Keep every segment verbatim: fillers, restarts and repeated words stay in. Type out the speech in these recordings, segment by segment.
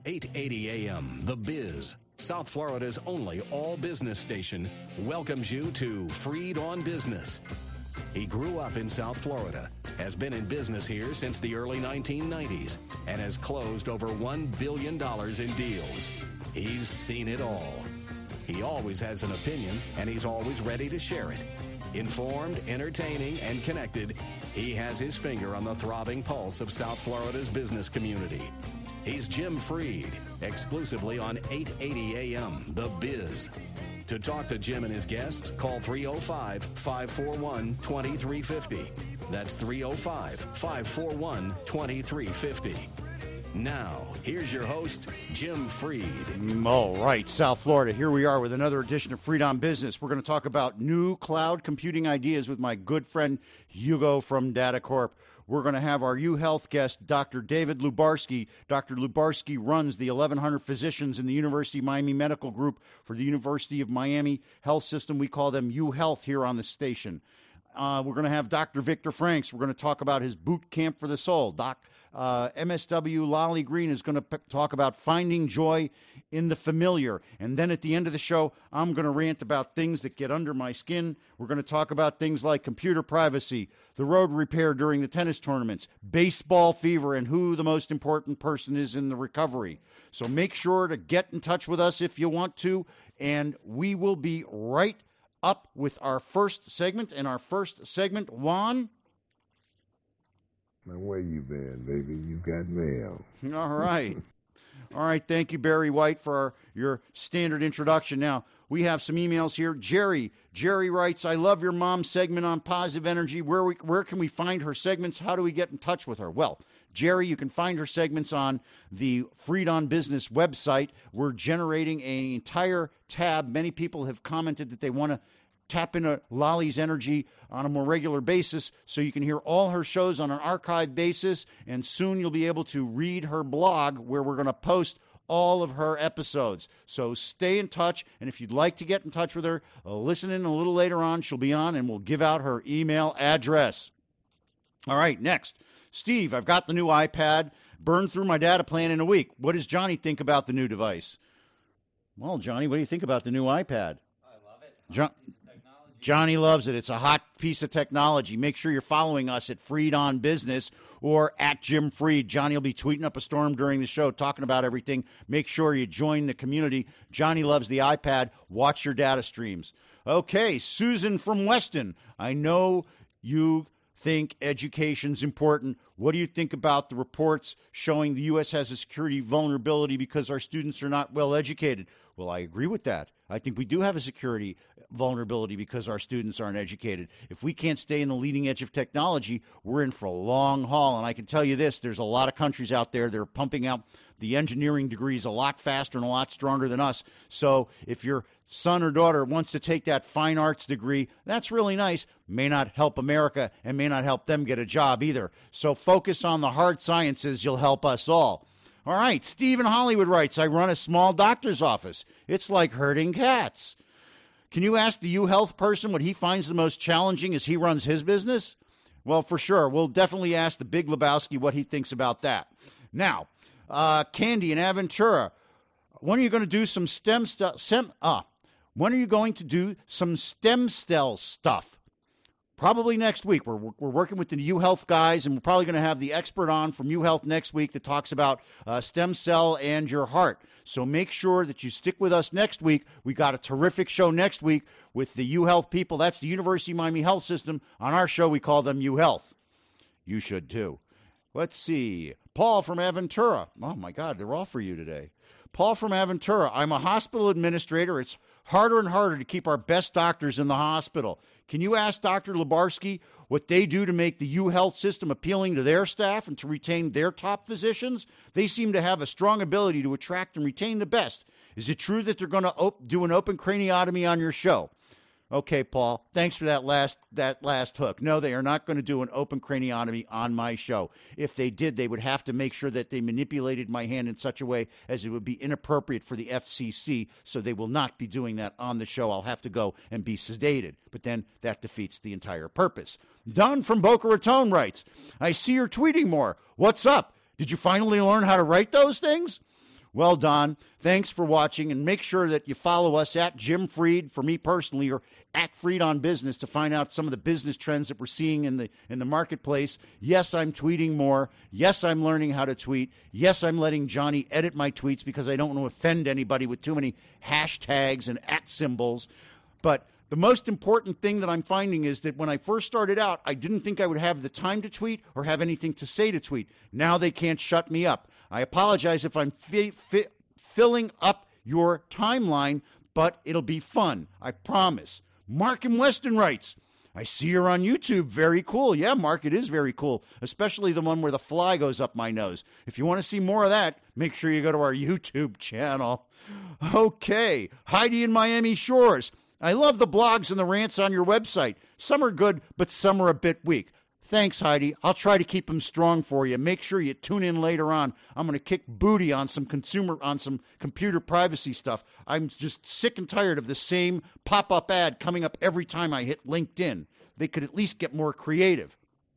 eight eighty A M, The Biz, South Florida's only all-business station, welcomes you to Freed on Business. He grew up in South Florida, has been in business here since the early nineteen nineties, and has closed over one billion dollars in deals. He's seen it all. He always has an opinion, and he's always ready to share it. Informed, entertaining, and connected, he has his finger on the throbbing pulse of South Florida's business community. He's Jim Freed, exclusively on eight eighty A M, The Biz. To talk to Jim and his guests, call three oh five, five four one, two three five oh. That's three oh five, five four one, two three five oh. Now, here's your host, Jim Freed. All right, South Florida, here we are with another edition of Freed on Business. We're going to talk about new cloud computing ideas with my good friend Hugo from DataCorp. We're going to have our UHealth guest, Doctor David Lubarsky. Doctor Lubarsky runs the eleven hundred physicians in the University of Miami Medical Group for the University of Miami Health System. We call them UHealth here on the station. Uh, we're going to have Doctor Victor Franks. We're going to talk about his boot camp for the soul. Doc uh, M S W Lolly Green is going to p- talk about finding joy in the familiar. And then at the end of the show, I'm going to rant about things that get under my skin. We're going to talk about things like computer privacy, the road repair during the tennis tournaments, baseball fever, and who the most important person is in the recovery. So make sure to get in touch with us if you want to, and we will be right up with our first segment. And our first segment, Juan. Now, where you been, baby? You got mail. All right. All right. Thank you, Barry White, for our, your standard introduction. Now, we have some emails here. Jerry. Jerry writes, I love your mom's segment on positive energy. Where we, where can we find her segments? How do we get in touch with her? Well, Jerry, you can find her segments on the Freed on Business website. We're generating an entire tab. Many people have commented that they want to tap into Lolly's energy on a more regular basis, so you can hear all her shows on an archive basis, and soon you'll be able to read her blog where we're going to post all of her episodes. So stay in touch, and if you'd like to get in touch with her, uh, listen in a little later on. She'll be on, and we'll give out her email address. All right, next. Steve, I've got the new iPad. Burned through my data plan in a week. What does Johnny think about the new device? Well, Johnny, what do you think about the new iPad? I love it. John- Johnny loves it. It's a hot piece of technology. Make sure you're following us at Freed on Business or at Jim Freed. Johnny will be tweeting up a storm during the show, talking about everything. Make sure you join the community. Johnny loves the iPad. Watch your data streams. Okay, Susan from Weston. I know you think education's important. What do you think about the reports showing the U S has a security vulnerability because our students are not well educated? Well, I agree with that. I think we do have a security vulnerability because our students aren't educated. If we can't stay in the leading edge of technology, we're in for a long haul. And I can tell you this, there's a lot of countries out there that are pumping out the engineering degrees a lot faster and a lot stronger than us. So if your son or daughter wants to take that fine arts degree, that's really nice. May not help America and may not help them get a job either. So focus on the hard sciences. You'll help us all. All right, Stephen Hollywood writes, I run a small doctor's office. It's like herding cats. Can you ask the UHealth person what he finds the most challenging as he runs his business? Well, for sure. We'll definitely ask the Big Lebowski what he thinks about that. Now, uh, Candy in Aventura, when are you going to do some stem cell? Sem- uh, when are you going to do some stem cell stuff? Probably next week. We're we're working with the UHealth guys, and we're probably going to have the expert on from UHealth next week that talks about uh, stem cell and your heart. So make sure that you stick with us next week. We got a terrific show next week with the UHealth people. That's the University of Miami Health System. On our show, we call them UHealth. You should too. Let's see. Paul from Aventura. Oh, my God, they're all for you today. Paul from Aventura. I'm a hospital administrator. It's harder and harder to keep our best doctors in the hospital. Can you ask Doctor Lubarsky what they do to make the UHealth system appealing to their staff and to retain their top physicians? They seem to have a strong ability to attract and retain the best. Is it true that they're going to op- do an open craniotomy on your show? Okay, Paul, thanks for that last that last hook. No, they are not going to do an open craniotomy on my show. If they did, they would have to make sure that they manipulated my hand in such a way as it would be inappropriate for the F C C, so they will not be doing that on the show. I'll have to go and be sedated, but then that defeats the entire purpose. Don from Boca Raton writes, I see you're tweeting more. What's up? Did you finally learn how to write those things? Well, Don, thanks for watching, and make sure that you follow us at Jim Fried, for me personally, or at Fried on Business to find out some of the business trends that we're seeing in the in the marketplace. Yes, I'm tweeting more. Yes, I'm learning how to tweet. Yes, I'm letting Johnny edit my tweets because I don't want to offend anybody with too many hashtags and at symbols. But the most important thing that I'm finding is that when I first started out, I didn't think I would have the time to tweet or have anything to say to tweet. Now they can't shut me up. I apologize if I'm fi- fi- filling up your timeline, but it'll be fun. I promise. Mark in Weston writes, I see you're on YouTube. Very cool. Yeah, Mark, it is very cool, especially the one where the fly goes up my nose. If you want to see more of that, make sure you go to our YouTube channel. Okay. Heidi in Miami Shores. I love the blogs and the rants on your website. Some are good, but some are a bit weak. Thanks, Heidi. I'll try to keep them strong for you. Make sure you tune in later on. I'm going to kick booty on some consumer, on some computer privacy stuff. I'm just sick and tired of the same pop-up ad coming up every time I hit LinkedIn. They could at least get more creative.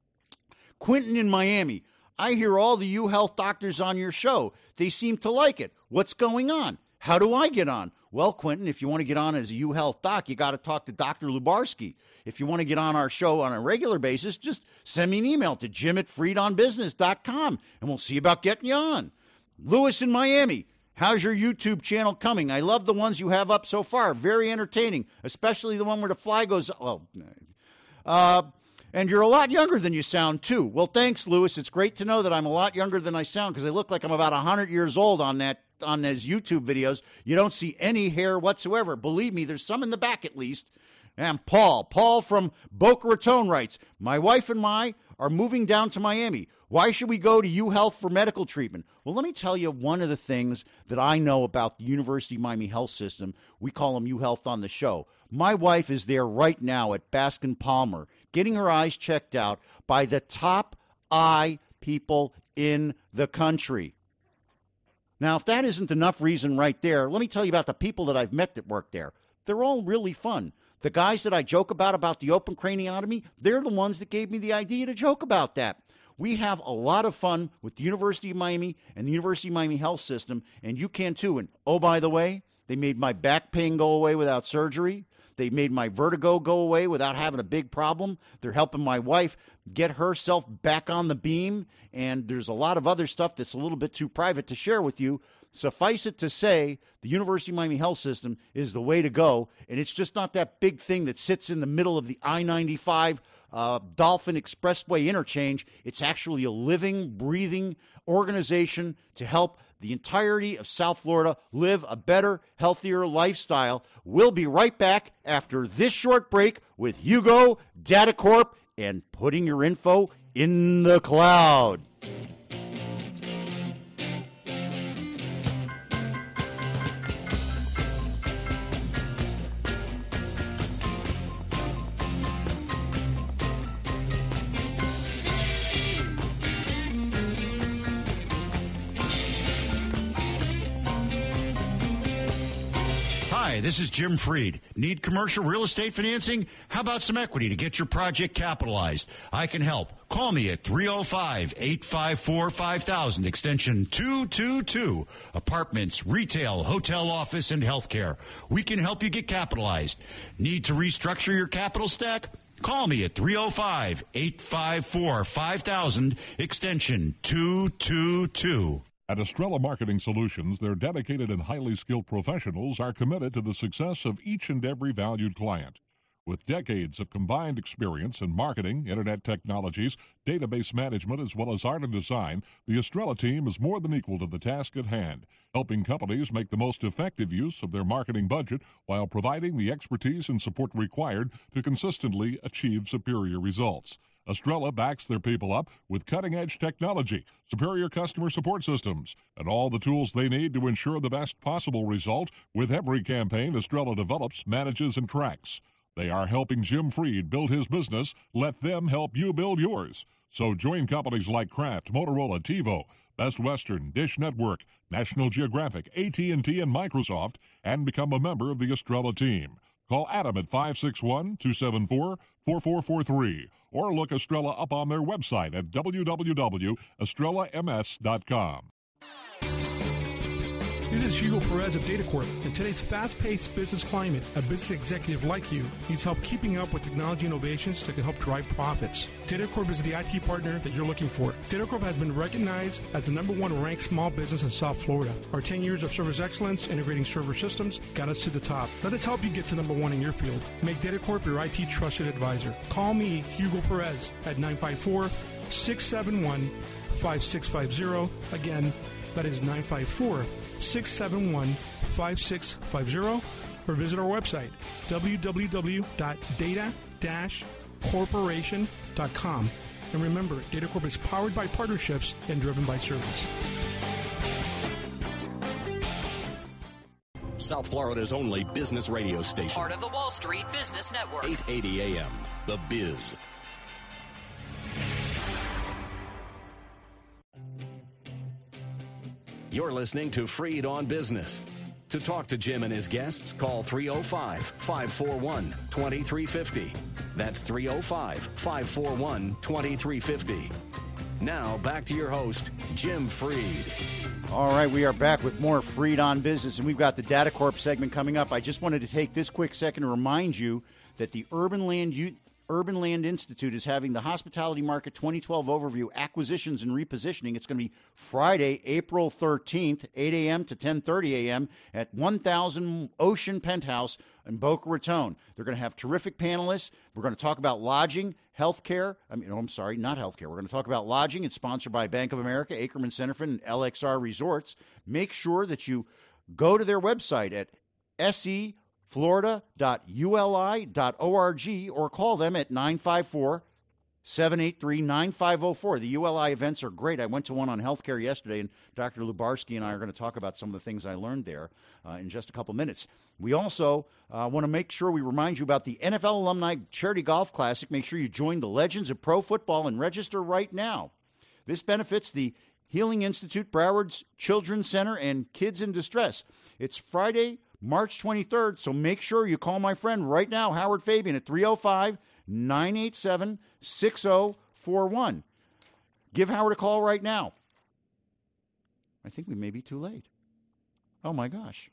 Quentin in Miami. I hear all the U-Health doctors on your show. They seem to like it. What's going on? How do I get on? Well, Quentin, if you want to get on as a U-Health doc, you got to talk to Doctor Lubarsky. If you want to get on our show on a regular basis, just send me an email to jim at fried on business dot com, and we'll see about getting you on. Lewis in Miami, how's your YouTube channel coming? I love the ones you have up so far. Very entertaining, especially the one where the fly goes, well, uh, and you're a lot younger than you sound, too. Well, thanks, Lewis. It's great to know that I'm a lot younger than I sound because I look like I'm about one hundred years old on that on those YouTube videos. You don't see any hair whatsoever. Believe me, there's some in the back at least. And Paul, Paul from Boca Raton writes, my wife and I are moving down to Miami. Why should we go to U-Health for medical treatment? Well, let me tell you one of the things that I know about the University of Miami Health System. We call them U-Health on the show. My wife is there right now at Baskin Palmer, getting her eyes checked out by the top eye people in the country. Now, if that isn't enough reason right there, let me tell you about the people that I've met that work there. They're all really fun. The guys that I joke about, about the open craniotomy, they're the ones that gave me the idea to joke about that. We have a lot of fun with the University of Miami and the University of Miami Health System, and you can too. And oh, by the way, they made my back pain go away without surgery. They made my vertigo go away without having a big problem. They're helping my wife get herself back on the beam, and there's a lot of other stuff that's a little bit too private to share with you. Suffice it to say, the University of Miami Health System is the way to go, and it's just not that big thing that sits in the middle of the I ninety-five uh, Dolphin Expressway interchange. It's actually a living, breathing organization to help the entirety of South Florida live a better, healthier lifestyle. We'll be right back after this short break with Hugo, DataCorp, and putting your info in the cloud. Hi, this is Jim Fried. Need commercial real estate financing? How about some equity to get your project capitalized? I can help. Call me at three oh five, eight five four, five thousand, extension two two two. Apartments, retail, hotel office, and healthcare. We can help you get capitalized. Need to restructure your capital stack? Call me at three oh five, eight five four, five thousand, extension two two two. At Estrella Marketing Solutions, their dedicated and highly skilled professionals are committed to the success of each and every valued client. With decades of combined experience in marketing, internet technologies, database management, as well as art and design, the Estrella team is more than equal to the task at hand, helping companies make the most effective use of their marketing budget while providing the expertise and support required to consistently achieve superior results. Estrella backs their people up with cutting-edge technology, superior customer support systems, and all the tools they need to ensure the best possible result with every campaign Estrella develops, manages, and tracks. They are helping Jim Fried build his business. Let them help you build yours. So join companies like Kraft, Motorola, TiVo, Best Western, Dish Network, National Geographic, A T and T, and Microsoft, and become a member of the Estrella team. Call Adam at five six one, two seven four, four four four three or look Estrella up on their website at w w w dot estrella m s dot com. This is Hugo Perez of DataCorp. In today's fast-paced business climate, a business executive like you needs help keeping up with technology innovations that can help drive profits. DataCorp is the I T partner that you're looking for. DataCorp has been recognized as the number one ranked small business in South Florida. Our ten years of service excellence integrating server systems got us to the top. Let us help you get to number one in your field. Make DataCorp your I T trusted advisor. Call me, Hugo Perez, at nine five four, six seven one, five six five zero. Again, that is nine five four, six seven one, five six five zero. Or visit our website, w w w dot data dash corporation dot com. And remember, DataCorp is powered by partnerships and driven by service. South Florida's only business radio station. Part of the Wall Street Business Network. eight eighty A M, The Biz. You're listening to Freed on Business. To talk to Jim and his guests, call three oh five, five four one, two three five oh. That's three oh five, five four one, two three five oh. Now, back to your host, Jim Freed. All right, we are back with more Freed on Business, and we've got the DataCorp segment coming up. I just wanted to take this quick second to remind you that the Urban Land U- Urban Land Institute is having the Hospitality Market twenty twelve Overview, Acquisitions and Repositioning. It's going to be Friday, April thirteenth, eight a.m. to ten thirty a.m. at one thousand Ocean Penthouse in Boca Raton. They're going to have terrific panelists. We're going to talk about lodging, healthcare. I mean, oh, I'm sorry, not healthcare. We're going to talk about lodging. It's sponsored by Bank of America, Ackerman Centerfund, and L X R Resorts. Make sure that you go to their website at S E florida dot U L I dot org or call them at nine five four, seven eight three, nine five oh four. The U L I events are great. I went to one on healthcare yesterday, and Doctor Lubarsky and I are going to talk about some of the things I learned there uh, in just a couple minutes. We also uh, want to make sure we remind you about the N F L Alumni Charity Golf Classic. Make sure you join the Legends of Pro Football and register right now. This benefits the Healing Institute, Broward's Children's Center, and Kids in Distress. It's Friday, March twenty-third, so make sure you call my friend right now, Howard Fabian, at three oh five, nine eight seven, six oh four one. Give Howard a call right now. I think we may be too late. Oh, my gosh.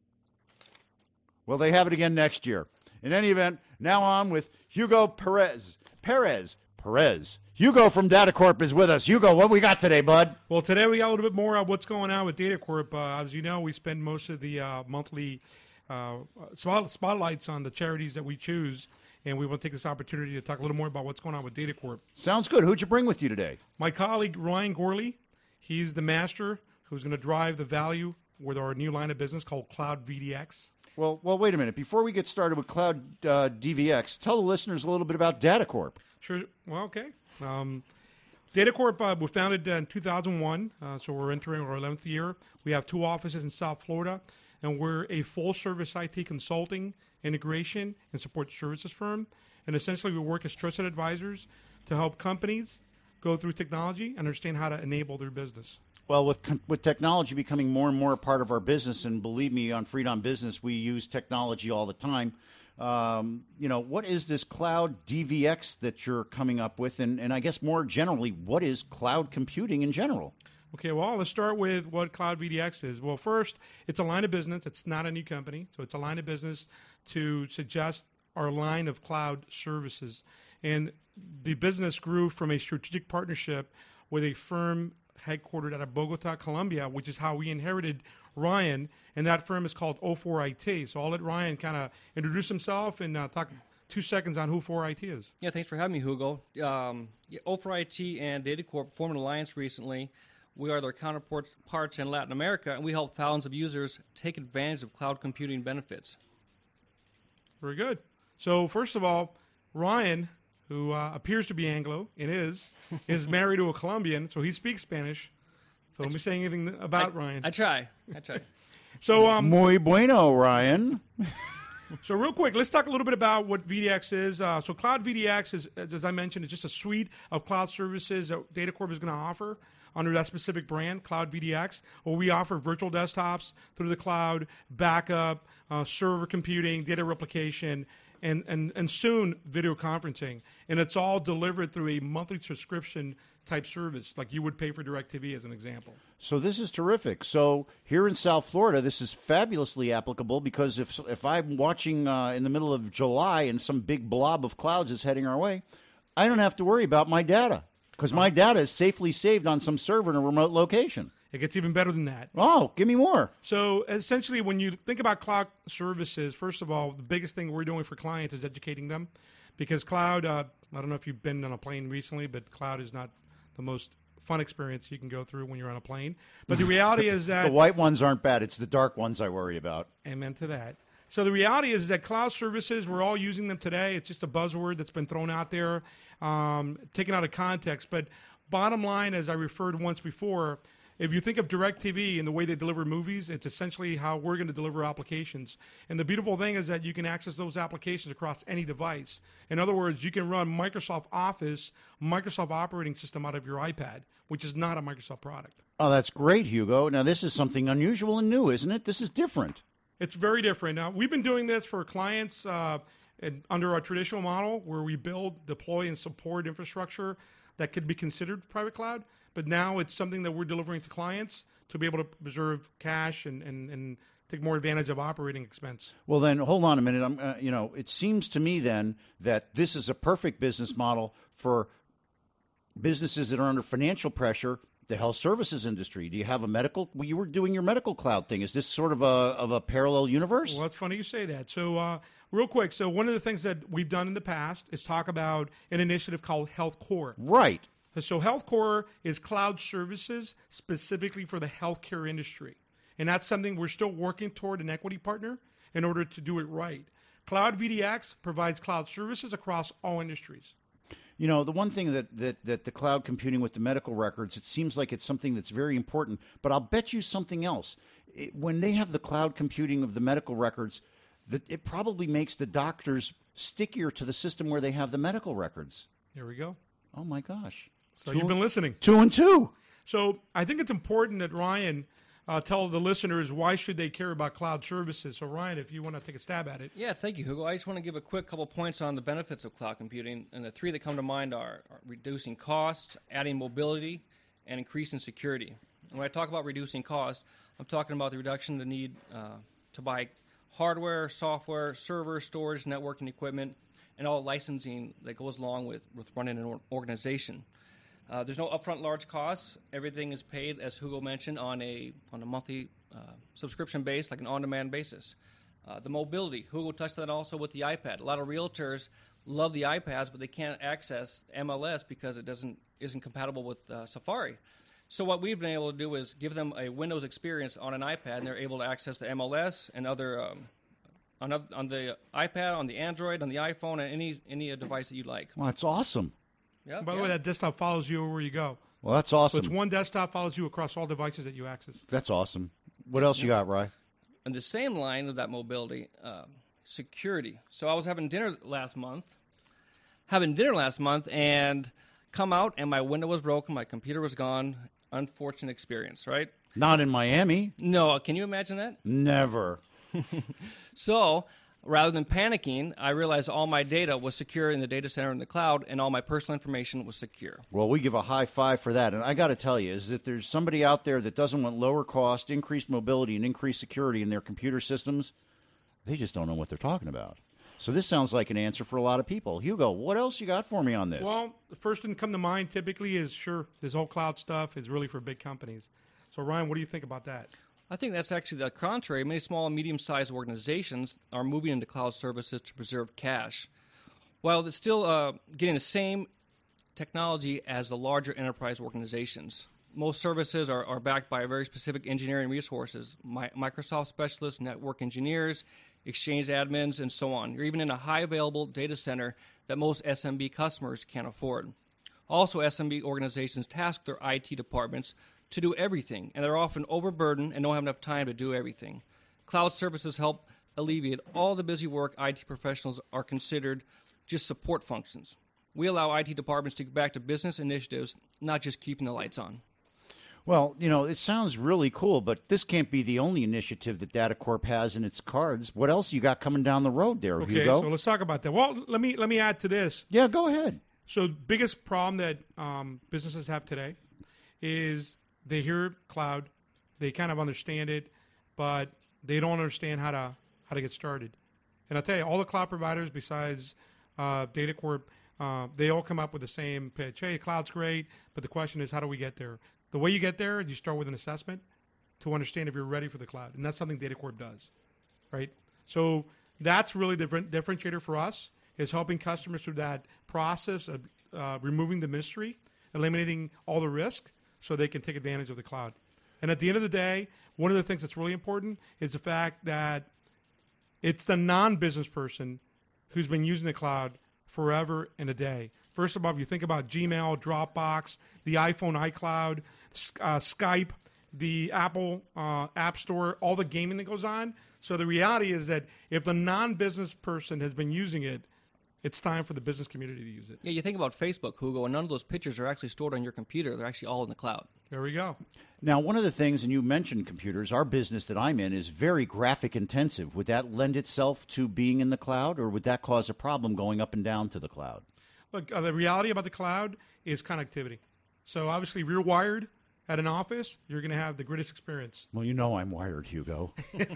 Well, they have it again next year. In any event, now on with Hugo Perez. Perez. Perez. Hugo from DataCorp is with us. Hugo, what we got today, bud? Well, today we got a little bit more of what's going on with DataCorp. Uh, as you know, we spend most of the uh, monthly uh, spot- spotlights on the charities that we choose, and we will take this opportunity to talk a little more about what's going on with DataCorp. Sounds good. Who'd you bring with you today? My colleague, Ryan Gorley. He's the master who's going to drive the value with our new line of business called Cloud V D X. Well, well, wait a minute. Before we get started with Cloud uh, D V X, tell the listeners a little bit about DataCorp. Sure. Well, okay. Um, DataCorp uh, was founded in two thousand one, uh, so we're entering our eleventh year. We have two offices in South Florida, and we're a full-service I T consulting, integration, and support services firm. And essentially, we work as trusted advisors to help companies go through technology and understand how to enable their business. Well, with with technology becoming more and more a part of our business, and believe me, on Freed on Business, we use technology all the time. Um, you know, what is this Cloud D V X that you're coming up with? And, and I guess more generally, what is cloud computing in general? Okay, well, let's start with what Cloud V D X is. Well, first, it's a line of business. It's not a new company. So it's a line of business to suggest our line of cloud services. And the business grew from a strategic partnership with a firm headquartered out of Bogota, Colombia, which is how we inherited Ryan, and that firm is called O four I T. So I'll let Ryan kind of introduce himself and uh, talk two seconds on who O four I T is. Yeah, thanks for having me, Hugo. Um, yeah, O four I T and DataCorp formed an alliance recently. We are their counterparts parts in Latin America, and we help thousands of users take advantage of cloud computing benefits. Very good. So first of all, Ryan, who uh, appears to be Anglo, and is, is married to a Colombian, so he speaks Spanish. So let me say anything about I, Ryan. I try. I try. So, um, Muy bueno, Ryan. So real quick, let's talk a little bit about what V D X is. Uh, so Cloud V D X is, as I mentioned, is just a suite of cloud services that DataCorp is going to offer under that specific brand, Cloud V D X, where we offer virtual desktops through the cloud, backup, uh, server computing, data replication, and, and, and soon video conferencing. And it's all delivered through a monthly subscription type service, like you would pay for DirecTV as an example. So this is terrific. So here in South Florida, this is fabulously applicable because if if I'm watching uh, in the middle of July and some big blob of clouds is heading our way, I don't have to worry about my data because my data is safely saved on some server in a remote location. It gets even better than that. Oh, give me more. So essentially, when you think about cloud services, first of all, the biggest thing we're doing for clients is educating them because cloud, uh, I don't know if you've been on a plane recently, but cloud is not the most fun experience you can go through when you're on a plane. But the reality is that... the white ones aren't bad. It's the dark ones I worry about. Amen to that. So the reality is that cloud services, we're all using them today. It's just a buzzword that's been thrown out there, um, taken out of context. But bottom line, as I referred once before, if you think of DirecTV and the way they deliver movies, it's essentially how we're going to deliver applications. And the beautiful thing is that you can access those applications across any device. In other words, you can run Microsoft Office, Microsoft operating system out of your iPad, which is not a Microsoft product. Oh, that's great, Hugo. Now, this is something unusual and new, isn't it? This is different. It's very different. Now, we've been doing this for clients uh, in, under our traditional model where we build, deploy, and support infrastructure that could be considered private cloud. But now it's something that we're delivering to clients to be able to preserve cash and, and, and take more advantage of operating expense. Well, then, hold on a minute. I'm, uh, you know, it seems to me then that this is a perfect business model for businesses that are under financial pressure, the health services industry. Do you have a medical? Well, you were doing your medical cloud thing. Is this sort of a of a parallel universe? Well, it's funny you say that. So, uh, real quick, so one of the things that we've done in the past is talk about an initiative called Health Core. Right. So Health Core is cloud services specifically for the healthcare industry. And that's something we're still working toward an equity partner in order to do it right. Cloud V D X provides cloud services across all industries. You know, the one thing that, that, that the cloud computing with the medical records, it seems like it's something that's very important. But I'll bet you something else. It, when they have the cloud computing of the medical records, that it probably makes the doctors stickier to the system where they have the medical records. There we go. Oh, my gosh. So two you've been listening. Two and two. So I think it's important that Ryan uh, tell the listeners why should they care about cloud services. So Ryan, if you want to take a stab at it. Yeah, thank you, Hugo. I just want to give a quick couple points on the benefits of cloud computing. And the three that come to mind are, are reducing cost, adding mobility, and increasing security. And when I talk about reducing cost, I'm talking about the reduction of the need uh, to buy hardware, software, server, storage, networking equipment, and all licensing that goes along with, with running an organization. Uh, there's no upfront large costs. Everything is paid, as Hugo mentioned, on a on a monthly uh, subscription base, like an on-demand basis. Uh, the mobility, Hugo touched on that also with the iPad. A lot of realtors love the iPads, but they can't access M L S because it doesn't isn't compatible with uh, Safari. So what we've been able to do is give them a Windows experience on an iPad, and they're able to access the M L S and other um, on, on the iPad, on the Android, on the iPhone, and any any device that you like. Well, that's awesome. Yep, By the yep. way, that desktop follows you where you go. Well, that's So awesome. it's one desktop follows you across all devices that you access. That's awesome. What else you got, Rye? On the same line of that mobility, uh, security. So I was having dinner last month, having dinner last month, and come out, and my window was broken, my computer was gone. Unfortunate experience, right? Not in Miami. No, can you imagine that? Never. So rather than panicking, I realized all my data was secure in the data center in the cloud, and all my personal information was secure. Well, we give a high five for that. And I got to tell you, is that there's somebody out there that doesn't want lower cost, increased mobility, and increased security in their computer systems. They just don't know what they're talking about. So this sounds like an answer for a lot of people. Hugo, what else you got for me on this? Well, the first thing to come to mind typically is, sure, this whole cloud stuff is really for big companies. So, Ryan, what do you think about that? I think that's actually the contrary. Many small and medium-sized organizations are moving into cloud services to preserve cash, while it's still uh, getting the same technology as the larger enterprise organizations. Most services are, are backed by very specific engineering resources, My, Microsoft specialists, network engineers, Exchange admins, and so on. You're even in a high available data center that most S M B customers can't afford. Also, S M B organizations task their I T departments to do everything, and they're often overburdened and don't have enough time to do everything. Cloud services help alleviate all the busy work I T professionals are considered just support functions. We allow I T departments to get back to business initiatives, not just keeping the lights on. Well, you know, it sounds really cool, but this can't be the only initiative that DataCorp has in its cards. What else you got coming down the road there, Okay, Hugo? so let's talk about that. Well, let me let me add to this. Yeah, go ahead. So biggest problem that um, businesses have today is they hear cloud, they kind of understand it, but they don't understand how to how to get started. And I'll tell you, all the cloud providers besides uh, DataCorp, uh, they all come up with the same pitch. Hey, cloud's great, but the question is, how do we get there? The way you get there is you start with an assessment to understand if you're ready for the cloud, and that's something DataCorp does, right? So that's really the differentiator for us, is helping customers through that process of uh, removing the mystery, eliminating all the risk, so they can take advantage of the cloud. And at the end of the day, one of the things that's really important is the fact that it's the non-business person who's been using the cloud forever and a day. First of all, if you think about Gmail, Dropbox, the iPhone iCloud, uh, Skype, the Apple uh, App Store, all the gaming that goes on. So the reality is that if the non-business person has been using it, it's time for the business community to use it. Yeah, you think about Facebook, Hugo, and none of those pictures are actually stored on your computer. They're actually all in the cloud. There we go. Now, one of the things, and you mentioned computers, our business that I'm in is very graphic intensive. Would that lend itself to being in the cloud, or would that cause a problem going up and down to the cloud? Look, uh, the reality about the cloud is connectivity. So obviously, if you're wired at an office, you're going to have the greatest experience. Well, you know I'm wired, Hugo.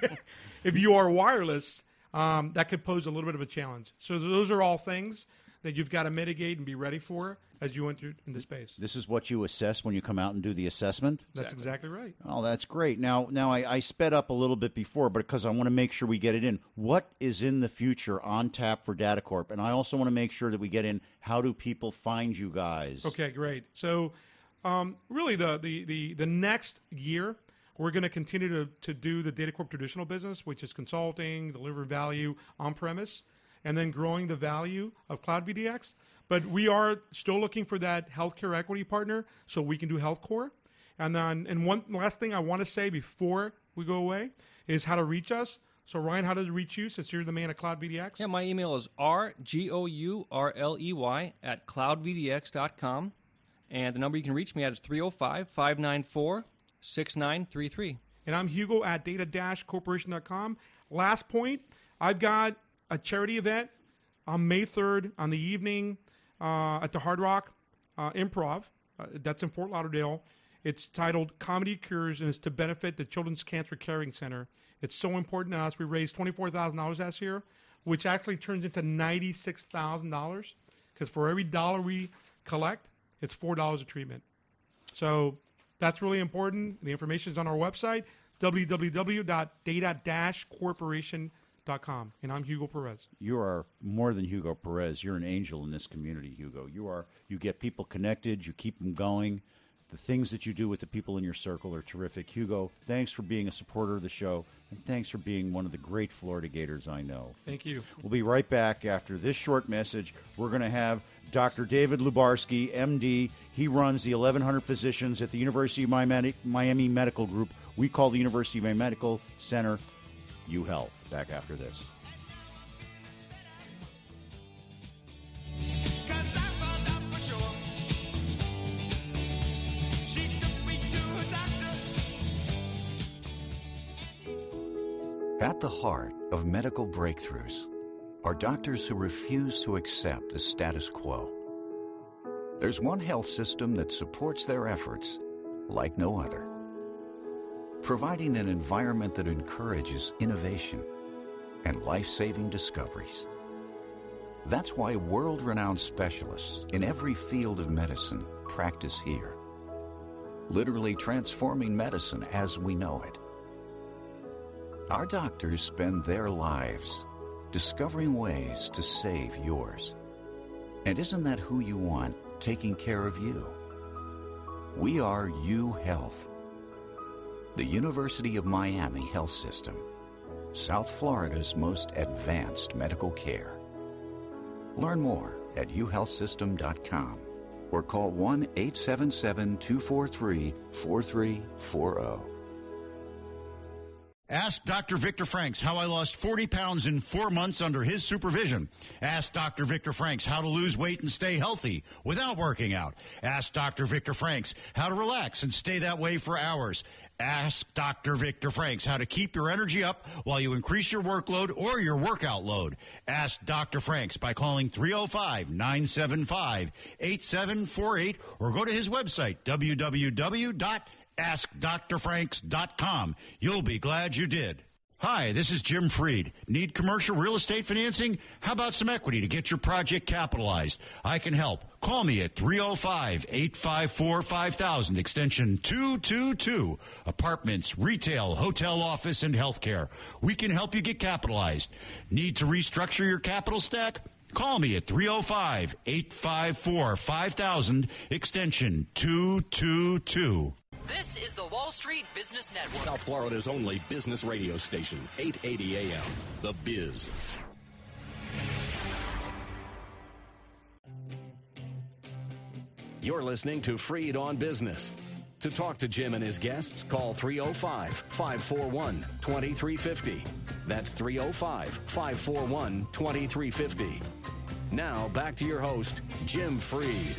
If you are wireless, um, that could pose a little bit of a challenge. So those are all things that you've got to mitigate and be ready for as you enter into space. This is what you assess when you come out and do the assessment? That's exactly, exactly right. Oh, that's great. Now, now I, I sped up a little bit before, but because I want to make sure we get it in. What is in the future on tap for DataCorp? And I also want to make sure that we get in, how do people find you guys? Okay, great. So um, really the, the, the, the next year, we're going to continue to, to do the DataCorp traditional business, which is consulting, delivering value on-premise, and then growing the value of Cloud V D X. But we are still looking for that healthcare equity partner so we can do HealthCore. And then, and one last thing I want to say before we go away is how to reach us. So, Ryan, how to reach you since you're the man at Cloud V D X? Yeah, my email is r g o u r l e y at cloud v d x dot com. And the number you can reach me at is three oh five, five nine four, six nine three three. And I'm Hugo at data dash corporation dot com. Last point, I've got a charity event on May third on the evening uh, at the Hard Rock uh, Improv. Uh, that's in Fort Lauderdale. It's titled Comedy Cures, and it's to benefit the Children's Cancer Caring Center. It's so important to us. We raised twenty-four thousand dollars last year, which actually turns into ninety-six thousand dollars, because for every dollar we collect, it's four dollars a treatment. So that's really important. The information is on our website, w w w dot data dash corporation dot com. And I'm Hugo Perez. You are more than Hugo Perez. You're an angel in this community, Hugo. You are. You get people connected. You keep them going. The things that you do with the people in your circle are terrific. Hugo, thanks for being a supporter of the show, and thanks for being one of the great Florida Gators I know. Thank you. We'll be right back after this short message. We're going to have Doctor David Lubarsky, M D. He runs the eleven hundred physicians at the University of Miami Medical Group. We call the University of Miami Medical Center UHealth. Back after this. At the heart of medical breakthroughs are doctors who refuse to accept the status quo. There's one health system that supports their efforts like no other, providing an environment that encourages innovation and life-saving discoveries. That's why world-renowned specialists in every field of medicine practice here, literally transforming medicine as we know it. Our doctors spend their lives discovering ways to save yours. And isn't that who you want taking care of you? We are UHealth, the University of Miami Health System, South Florida's most advanced medical care. Learn more at u health system dot com or call one eight seven seven, two four three, four three four zero. Ask Doctor Victor Franks how I lost forty pounds in four months under his supervision. Ask Doctor Victor Franks how to lose weight and stay healthy without working out. Ask Doctor Victor Franks how to relax and stay that way for hours. Ask Doctor Victor Franks how to keep your energy up while you increase your workload or your workout load. Ask Doctor Franks by calling three oh five, nine seven five, eight seven four eight or go to his website, w w w dot ask dr franks dot com. You'll be glad you did. Hi, this is Jim Freed. Need commercial real estate financing? How about some equity to get your project capitalized? I can help. Call me at three oh five, eight five four, five thousand, extension two two two. Apartments, retail, hotel office, and healthcare. We can help you get capitalized. Need to restructure your capital stack? Call me at three oh five, eight five four, five thousand, extension two two two. This is the Wall Street Business Network. South Florida's only business radio station, eight eighty A M, The Biz. You're listening to Freed on Business. To talk to Jim and his guests, call three oh five, five four one, two three five oh. That's three oh five, five four one, two three five oh. Now, back to your host, Jim Freed.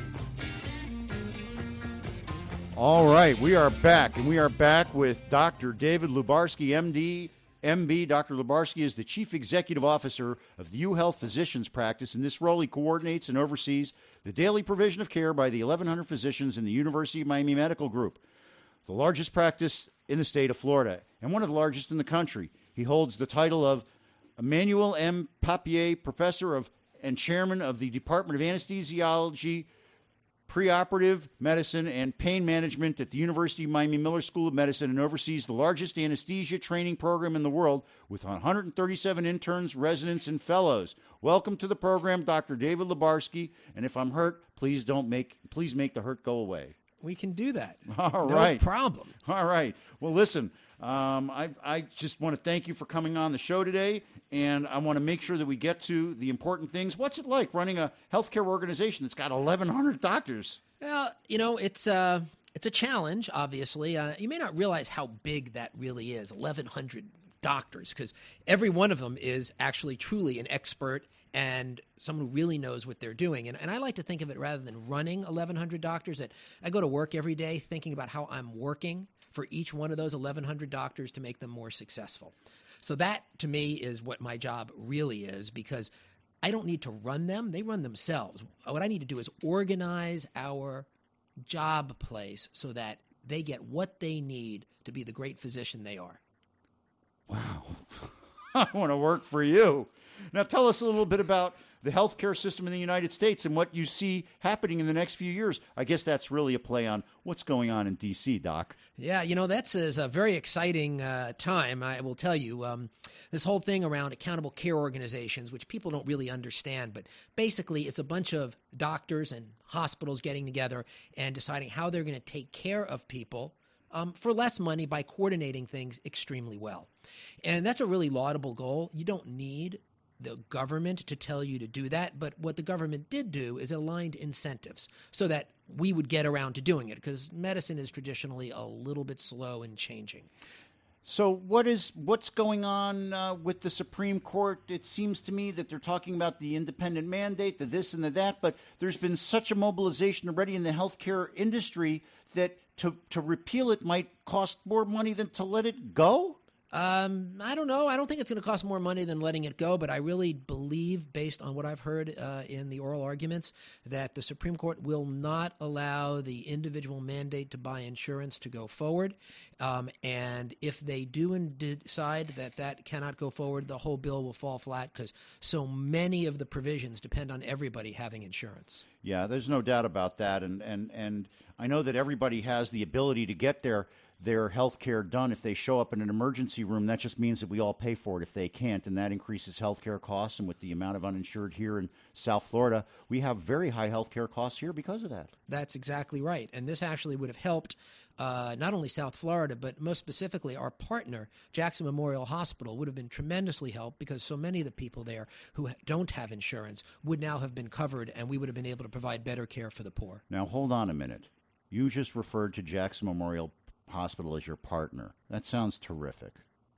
All right, we are back, and we are back with Doctor David Lubarsky, M D, M B. Doctor Lubarsky is the Chief Executive Officer of the UHealth Physicians Practice. In this role, he coordinates and oversees the daily provision of care by the eleven hundred physicians in the University of Miami Medical Group, the largest practice in the state of Florida, and one of the largest in the country. He holds the title of Emmanuel M. Papier Professor of and Chairman of the Department of Anesthesiology, Preoperative Medicine, and Pain Management at the University of Miami Miller School of Medicine, and oversees the largest anesthesia training program in the world with one hundred thirty-seven interns, residents, and fellows. Welcome to the program, Doctor David Lubarsky. And if I'm hurt, please don't make please make the hurt go away. We can do that. All no right. problem. All right. Well, listen, um, I, I just want to thank you for coming on the show today, and I want to make sure that we get to the important things. What's it like running a healthcare organization that's got eleven hundred doctors? Well, you know, it's uh, it's a challenge, obviously. Uh, you may not realize how big that really is, eleven hundred doctors, because every one of them is actually truly an expert and someone who really knows what they're doing. And, and I like to think of it rather than running eleven hundred doctors, that I go to work every day thinking about how I'm working for each one of those eleven hundred doctors to make them more successful. So that, to me, is what my job really is, because I don't need to run them. They run themselves. What I need to do is organize our job place so that they get what they need to be the great physician they are. Wow. I want to work for you. Now, tell us a little bit about the healthcare system in the United States and what you see happening in the next few years. I guess that's really a play on what's going on in D C, Doc. Yeah, you know, that's is a very exciting uh, time, I will tell you. Um, this whole thing around accountable care organizations, which people don't really understand, but basically it's a bunch of doctors and hospitals getting together and deciding how they're going to take care of people um, for less money by coordinating things extremely well. And that's a really laudable goal. You don't need the government to tell you to do that, but what the government did do is aligned incentives so that we would get around to doing it, because medicine is traditionally a little bit slow in changing. So what is what's going on uh, with the Supreme Court? It seems to me that they're talking about the independent mandate, the this and the that, but there's been such a mobilization already in the healthcare industry that to, to repeal it might cost more money than to let it go? Um, I don't know. I don't think it's going to cost more money than letting it go, but I really believe, based on what I've heard uh, in the oral arguments, that the Supreme Court will not allow the individual mandate to buy insurance to go forward. Um, and if they do and decide that that cannot go forward, the whole bill will fall flat, because so many of the provisions depend on everybody having insurance. Yeah, there's no doubt about that. And, and, and I know that everybody has the ability to get their their health care done if they show up in an emergency room. That just means that we all pay for it if they can't, and that increases health care costs. And with the amount of uninsured here in South Florida, we have very high health care costs here because of that. That's exactly right. And this actually would have helped uh, not only South Florida, but most specifically our partner, Jackson Memorial Hospital, would have been tremendously helped, because so many of the people there who don't have insurance would now have been covered, and we would have been able to provide better care for the poor. Now, hold on a minute. You just referred to Jackson Memorial Hospital as your partner. That sounds terrific.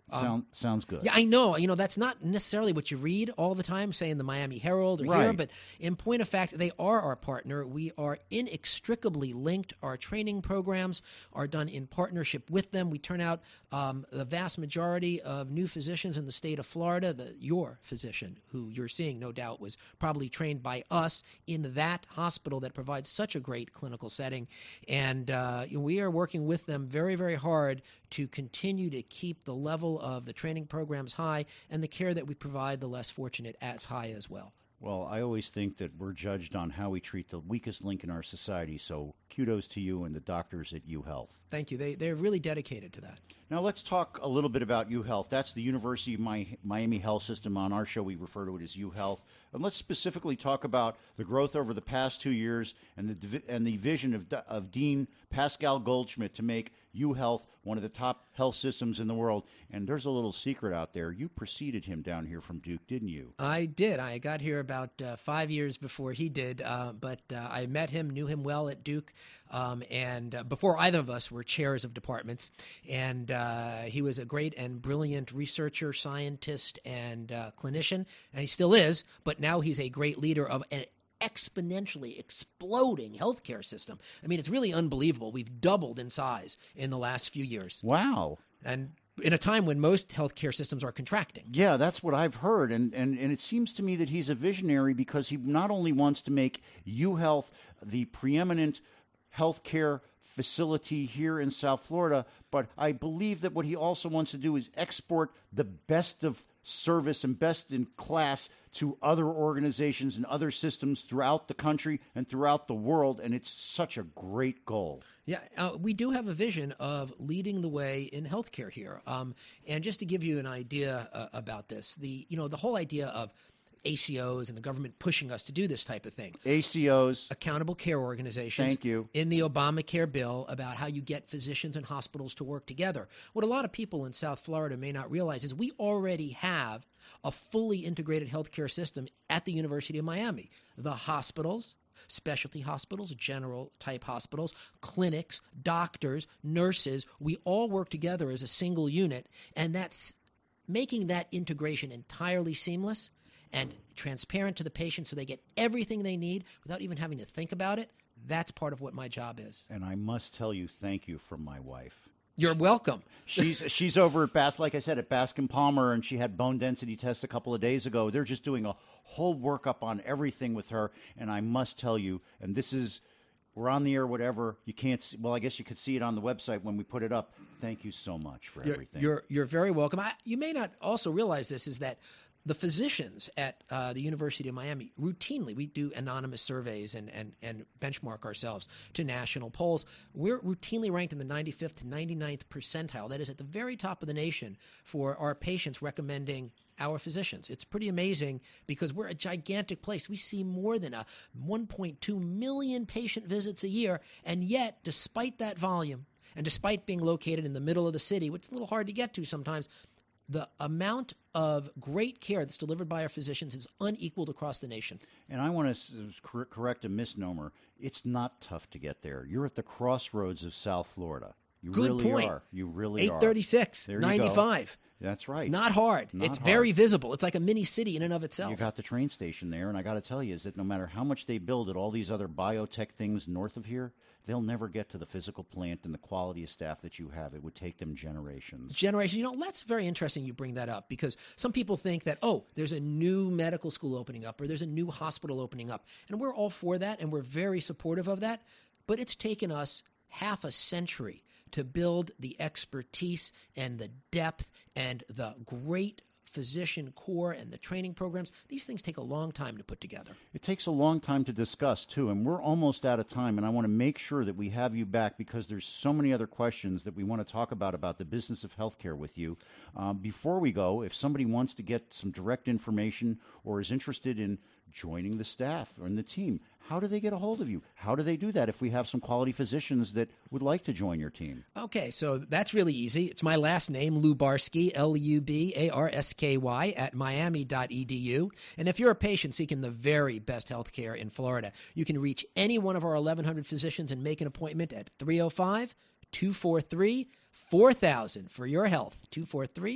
Sound, Um, sounds good. Yeah, I know. You know, that's not necessarily what you read all the time, say in the Miami Herald or Right. here, but in point of fact, they are our partner. We are inextricably linked. Our training programs are done in partnership with them. We turn out um, the vast majority of new physicians in the state of Florida. The, your physician, who you're seeing, no doubt, was probably trained by us in that hospital that provides such a great clinical setting. And uh, we are working with them very, very hard to continue to keep the level of the training programs high and the care that we provide the less fortunate as high as well. Well, I always think that we're judged on how we treat the weakest link in our society, so kudos to you and the doctors at UHealth. Thank you. They, they're really dedicated to that. Now, let's talk a little bit about UHealth. That's the University of Mi- Miami Health System. On our show, we refer to it as UHealth. And let's specifically talk about the growth over the past two years and the divi- and the vision of, of Dean Pascal Goldschmidt to make UHealth one of the top health systems in the world. And there's a little secret out there. You preceded him down here from Duke, didn't you? I did. I got here about uh, five years before he did, uh, but uh, I met him, knew him well at Duke, um, and uh, before either of us were chairs of departments. And uh, he was a great and brilliant researcher, scientist, and uh, clinician, and he still is, but now he's a great leader of an exponentially exploding healthcare system. I mean, it's really unbelievable. We've doubled in size in the last few years. Wow. And in a time when most healthcare systems are contracting. Yeah, that's what I've heard. And, and, and it seems to me that he's a visionary because he not only wants to make UHealth the preeminent healthcare facility here in South Florida, but I believe that what he also wants to do is export the best of service and best in class to other organizations and other systems throughout the country and throughout the world, and it's such a great goal. Yeah, uh, we do have a vision of leading the way in healthcare here. Um, and just to give you an idea uh, about this, the you know the whole idea of A C Os and the government pushing us to do this type of thing. A C Os. Accountable care organizations. Thank you. In the Obamacare bill about how you get physicians and hospitals to work together. What a lot of people in South Florida may not realize is we already have a fully integrated healthcare system at the University of Miami. The hospitals, specialty hospitals, general type hospitals, clinics, doctors, nurses, we all work together as a single unit, and that's making that integration entirely seamless and transparent to the patient so they get everything they need without even having to think about it. That's part of what my job is. And I must tell you, thank you from my wife. You're welcome. She's she's over at Bas, like I said, at Baskin Palmer, and she had bone density tests a couple of days ago. They're just doing a whole workup on everything with her, and I must tell you, and this is, we're on the air, whatever. You can't see, well, I guess you could see it on the website when we put it up. Thank you so much for You're, everything. you're you're very welcome. I, you may not also realize this is that the physicians at uh, the University of Miami, routinely, we do anonymous surveys and, and, and benchmark ourselves to national polls. We're routinely ranked in the ninety-fifth to ninety-ninth percentile. That is at the very top of the nation for our patients recommending our physicians. It's pretty amazing because we're a gigantic place. We see more than a one point two million patient visits a year, and yet, despite that volume, and despite being located in the middle of the city, which is a little hard to get to sometimes, the amount of great care that's delivered by our physicians is unequaled across the nation. And I want to cor- correct a misnomer. It's not tough to get there. You're at the crossroads of South Florida. You Good really point. are. You really eight thirty-six, are. ninety-five. That's right. Not hard. Not it's hard. very visible. It's like a mini city in and of itself. You got the train station there, and I got to tell you is that no matter how much they build at all these other biotech things north of here, they'll never get to the physical plant and the quality of staff that you have. It would take them generations. Generation. You know, that's very interesting you bring that up because some people think that, oh, there's a new medical school opening up or there's a new hospital opening up. And we're all for that, and we're very supportive of that. But it's taken us half a century to build the expertise and the depth and the great physician core and the training programs. These things take a long time to put together. It takes a long time to discuss, too, and we're almost out of time, and I want to make sure that we have you back because there's so many other questions that we want to talk about about the business of healthcare with you. Um, before we go, if somebody wants to get some direct information or is interested in joining the staff or in the team, how do they get a hold of you? How do they do that if we have some quality physicians that would like to join your team? Okay, so that's really easy. It's my last name, Lubarsky, L U B A R S K Y, at miami dot e d u. And if you're a patient seeking the very best health care in Florida, you can reach any one of our eleven hundred physicians and make an appointment at three oh five, two four three, four thousand for your health. two four three,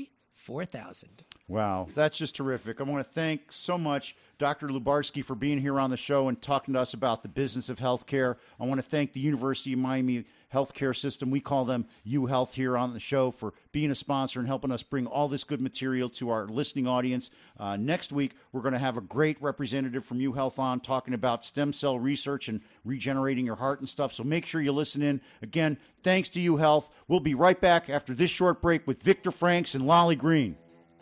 four thousand. Wow, that's just terrific. I want to thank so much Doctor Lubarsky for being here on the show and talking to us about the business of healthcare. I want to thank the University of Miami Healthcare System. We call them UHealth here on the show for being a sponsor and helping us bring all this good material to our listening audience. Uh, next week, we're going to have a great representative from UHealth on talking about stem cell research and regenerating your heart and stuff. So make sure you listen in. Again, thanks to UHealth. We'll be right back after this short break with Victor Franks and Lolly Green.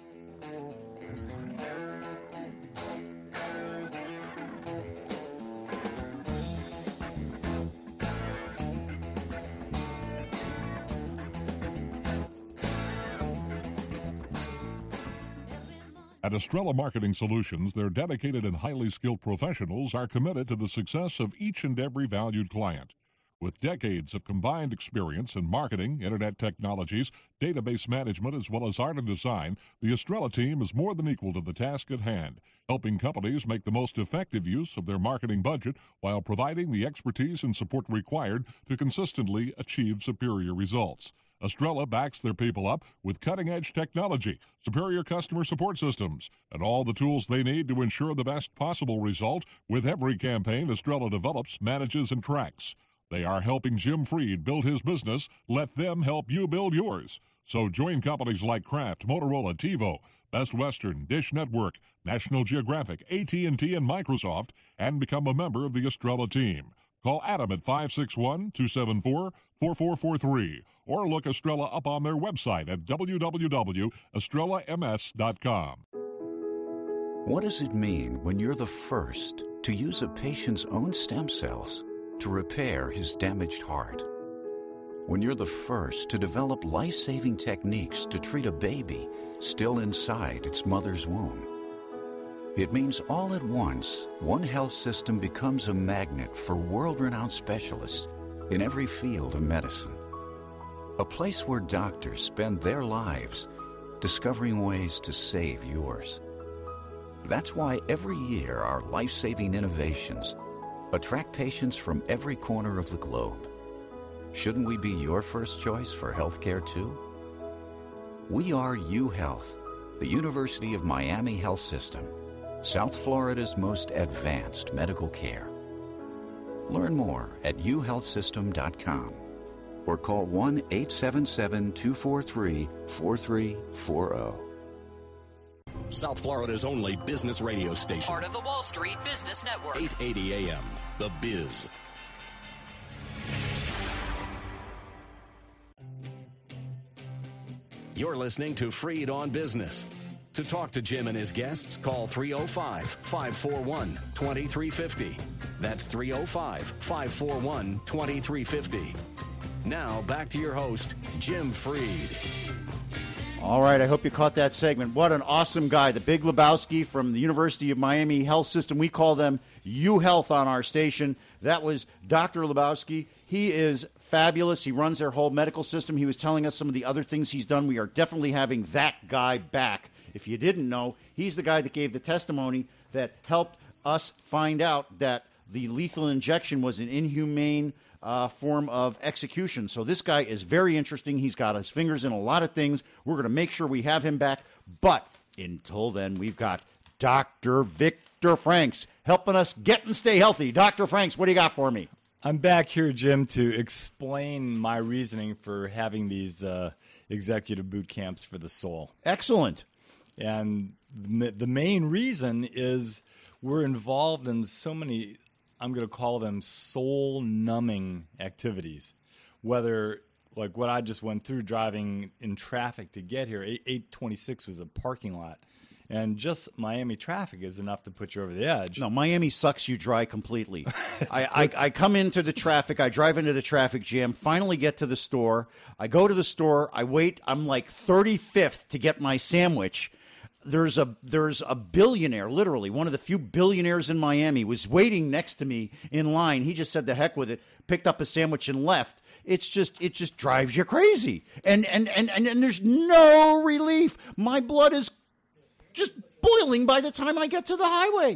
At Estrella Marketing Solutions, their dedicated and highly skilled professionals are committed to the success of each and every valued client. With decades of combined experience in marketing, internet technologies, database management, as well as art and design, the Estrella team is more than equal to the task at hand, helping companies make the most effective use of their marketing budget while providing the expertise and support required to consistently achieve superior results. Estrella backs their people up with cutting-edge technology, superior customer support systems, and all the tools they need to ensure the best possible result with every campaign Estrella develops, manages, and tracks. They are helping Jim Freed build his business. Let them help you build yours. So join companies like Kraft, Motorola, TiVo, Best Western, Dish Network, National Geographic, A T and T, and Microsoft, and become a member of the Estrella team. Call Adam at five six one, two seven four, four four four three or look Estrella up on their website at w w w dot estrella m s dot com. What does it mean when you're the first to use a patient's own stem cells to repair his damaged heart? When you're the first to develop life-saving techniques to treat a baby still inside its mother's womb? It means all at once, one health system becomes a magnet for world-renowned specialists in every field of medicine. A place where doctors spend their lives discovering ways to save yours. That's why every year our life-saving innovations attract patients from every corner of the globe. Shouldn't we be your first choice for healthcare too? We are UHealth, the University of Miami Health System, South Florida's most advanced medical care. Learn more at u health system dot com or call one eight seven seven, two four three, four three four zero. South Florida's only business radio station. Part of the Wall Street Business Network. eight eighty A M, The Biz. You're listening to Freed on Business. To talk to Jim and his guests, call three oh five, five four one, two three five oh. That's three oh five, five four one, two three five oh. Now, back to your host, Jim Freed. All right, I hope you caught that segment. What an awesome guy. The Big Lebowski from the University of Miami Health System. We call them UHealth on our station. That was Doctor Lebowski. He is fabulous. He runs their whole medical system. He was telling us some of the other things he's done. We are definitely having that guy back. If you didn't know, he's the guy that gave the testimony that helped us find out that the lethal injection was an inhumane uh, form of execution. So this guy is very interesting. He's got his fingers in a lot of things. We're going to make sure we have him back. But until then, we've got Doctor Victor Franks helping us get and stay healthy. Doctor Franks, what do you got for me? I'm back here, Jim, to explain my reasoning for having these uh, executive boot camps for the soul. Excellent. And the main reason is we're involved in so many, I'm going to call them soul-numbing activities. Whether, like what I just went through driving in traffic to get here, eight twenty-six was a parking lot. And just Miami traffic is enough to put you over the edge. No, Miami sucks you dry completely. I, I, I come into the traffic. I drive into the traffic jam, finally get to the store. I go to the store. I wait. I'm like thirty-fifth to get my sandwich. There's a there's a billionaire, literally, one of the few billionaires in Miami, was waiting next to me in line. He just said the heck with it, picked up a sandwich and left. It's just it just drives you crazy. And and, and, and, and there's no relief. My blood is just boiling by the time I get to the highway.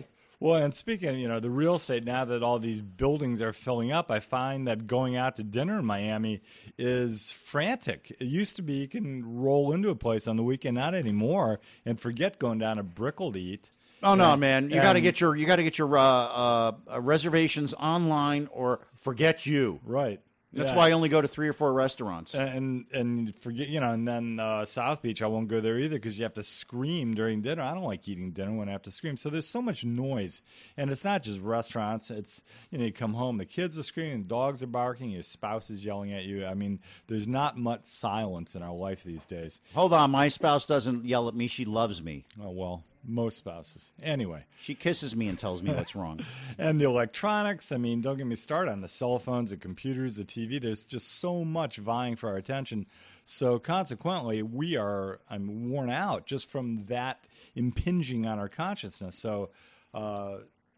Well, and speaking of, you know, the real estate, now that all these buildings are filling up, I find that going out to dinner in Miami is frantic. It used to be you can roll into a place on the weekend, not anymore, and forget going down to Brickell to eat. Oh no, and, man! You got to get your you got to get your uh, uh, reservations online, or forget you. Right. That's yeah. why I only go to three or four restaurants. And and forget you know, and then uh, South Beach, I won't go there either because you have to scream during dinner. I don't like eating dinner when I have to scream. So there's so much noise, and it's not just restaurants. It's you know, you come home, the kids are screaming, dogs are barking, your spouse is yelling at you. I mean, there's not much silence in our life these days. Hold on, my spouse doesn't yell at me; she loves me. Oh well. Most spouses. Anyway. She kisses me and tells me what's wrong. And the electronics, I mean, don't get me started on the cell phones, the computers, the T V. There's just so much vying for our attention. So consequently, we are I'm worn out just from that impinging on our consciousness. So uh,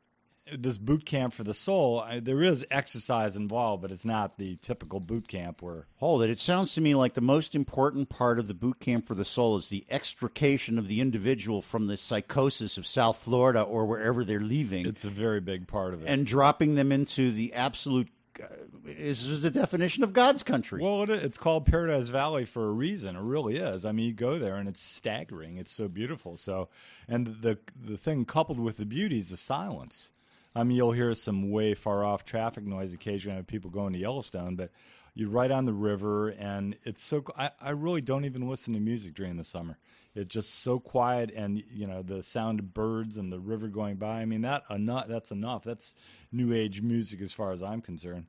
this boot camp for the soul, I, there is exercise involved, but it's not the typical boot camp where... Hold it. It sounds to me like the most important part of the boot camp for the soul is the extrication of the individual from the psychosis of South Florida or wherever they're leaving. It's a very big part of it. And dropping them into the absolute... Uh, is, is the definition of God's country. Well, it, it's called Paradise Valley for a reason. It really is. I mean, you go there and it's staggering. It's so beautiful. So, and the the thing coupled with the beauty is the silence. I mean, you'll hear some way far off traffic noise occasionally of people going to Yellowstone, but you're right on the river, and it's so. I, I really don't even listen to music during the summer. It's just so quiet, and you know the sound of birds and the river going by. I mean, that enough. That's enough. That's new age music as far as I'm concerned.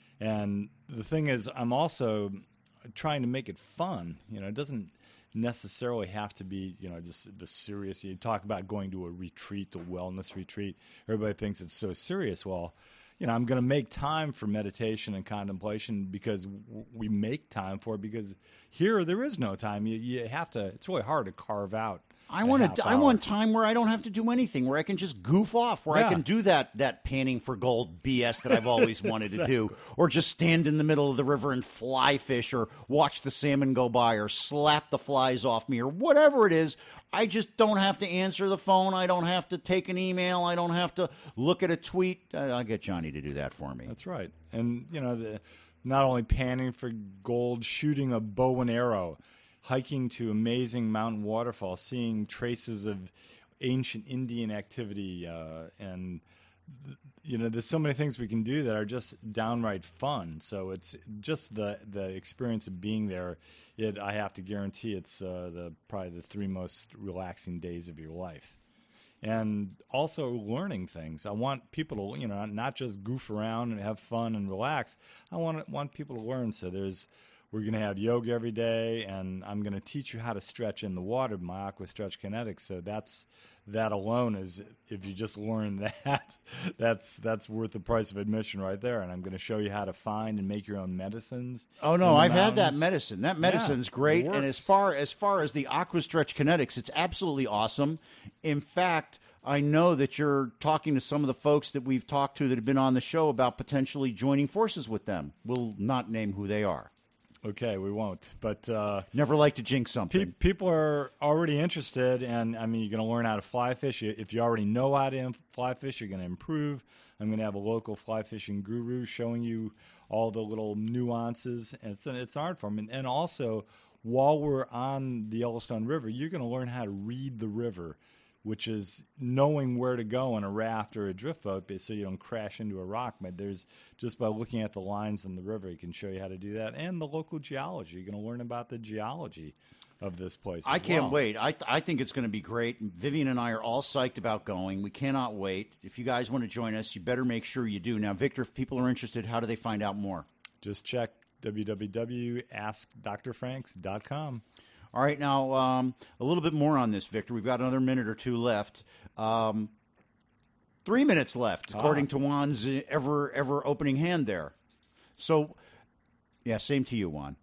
And the thing is, I'm also trying to make it fun. You know, it doesn't necessarily have to be, you know, just the serious. You talk about going to a retreat, a wellness retreat. Everybody thinks it's so serious. Well, you know, I'm going to make time for meditation and contemplation because w- we make time for it, because here there is no time. You, you have to, it's really hard to carve out. I want to. I want time where I don't have to do anything, where I can just goof off, where Yeah. I can do that that panning for gold B S that I've always wanted Exactly. to do, or just stand in the middle of the river and fly fish, or watch the salmon go by, or slap the flies off me, or whatever it is. I just don't have to answer the phone. I don't have to take an email. I don't have to look at a tweet. I- I'll get Johnny to do that for me. That's right. And, you know, the, not only panning for gold, shooting a bow and arrow, hiking to amazing mountain waterfalls, seeing traces of ancient Indian activity, uh, and, you know, there's so many things we can do that are just downright fun. So it's just the the experience of being there. It I have to guarantee it's uh, the probably the three most relaxing days of your life. And also learning things. I want people to, you know, not just goof around and have fun and relax. I want want people to learn. So there's, we're going to have yoga every day, and I'm going to teach you how to stretch in the water, my Aqua Stretch Kinetics. So that's, that alone is, if you just learn that, that's that's worth the price of admission right there. And I'm going to show you how to find and make your own medicines. Oh no, in the I've had that mountains. medicine. That medicine's Yeah, great. it And as far as far as the Aqua Stretch Kinetics, it's absolutely awesome. In fact, I know that you're talking to some of the folks that we've talked to that have been on the show about potentially joining forces with them. We'll not name who they are. Okay, we won't. But uh, never like to jinx something. Pe- people are already interested, and I mean, you're going to learn how to fly fish. If you already know how to fly fish, you're going to improve. I'm going to have a local fly fishing guru showing you all the little nuances, and it's an, it's an art form. And, and also, while we're on the Yellowstone River, you're going to learn how to read the river, which is knowing where to go on a raft or a drift boat so you don't crash into a rock. But there's, just by looking at the lines in the river, it can show you how to do that. And the local geology. You're going to learn about the geology of this place. I as can't well. wait. I, th- I think it's going to be great. Vivian and I are all psyched about going. We cannot wait. If you guys want to join us, you better make sure you do. Now, Victor, if people are interested, how do they find out more? Just check w w w dot ask dr franks dot com. All right, now um, a little bit more on this, Victor. We've got another minute or two left. Um, three minutes left, according Ah. to Juan's ever ever opening hand there. So, yeah, same to you, Juan.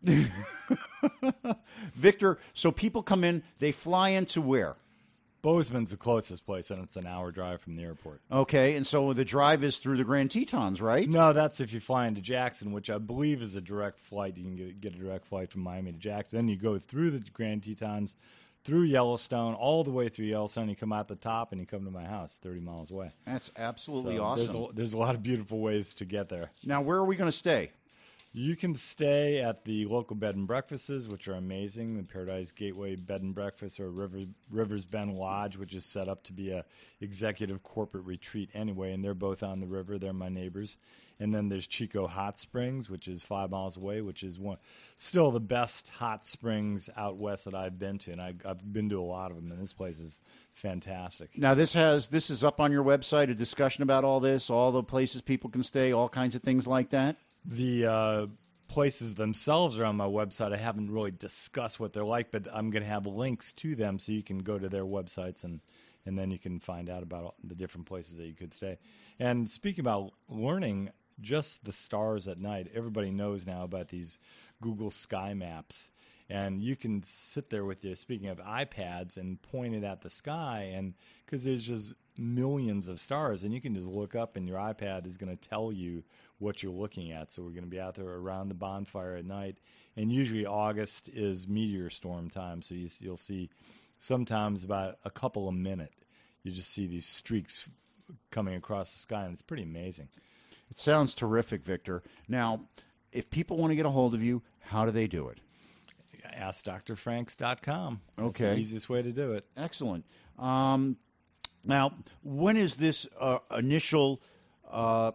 Victor, so people come in, they fly into where? Bozeman's the closest place, and it's an hour drive from the airport. Okay, and so the drive is through the Grand Tetons, right? No, that's if you fly into Jackson, which I believe is a direct flight. You can get, get a direct flight from Miami to Jackson. Then you go through the Grand Tetons through Yellowstone, all the way through Yellowstone. You come out the top and you come to my house thirty miles away. That's absolutely So awesome. There's a, there's a lot of beautiful ways to get there. Now, where are we going to stay? You can stay at the local bed and breakfasts, which are amazing. The Paradise Gateway Bed and Breakfast, or River, Rivers Bend Lodge, which is set up to be a executive corporate retreat anyway, and they're both on the river. They're my neighbors. And then there's Chico Hot Springs, which is five miles away, which is one still the best hot springs out west that I've been to, and I, I've been to a lot of them, and this place is fantastic. Now, this has this is up on your website, a discussion about all this, all the places people can stay, all kinds of things like that? The uh, places themselves are on my website. I haven't really discussed what they're like, but I'm going to have links to them so you can go to their websites and, and then you can find out about all the different places that you could stay. And speaking about learning just the stars at night, everybody knows now about these Google Sky Maps. And you can sit there with your, speaking of iPads, and point it at the sky, and because there's just millions of stars, and you can just look up, and your iPad is going to tell you what you're looking at. So we're going to be out there around the bonfire at night, and usually August is meteor storm time, so you, you'll see sometimes about a couple a minute. You just see these streaks coming across the sky, and it's pretty amazing. It sounds terrific, Victor. Now, if people want to get a hold of you, how do they do it? ask dr franks dot com. Okay. That's the easiest way to do it. Excellent. Um, now, when is this uh, initial, uh,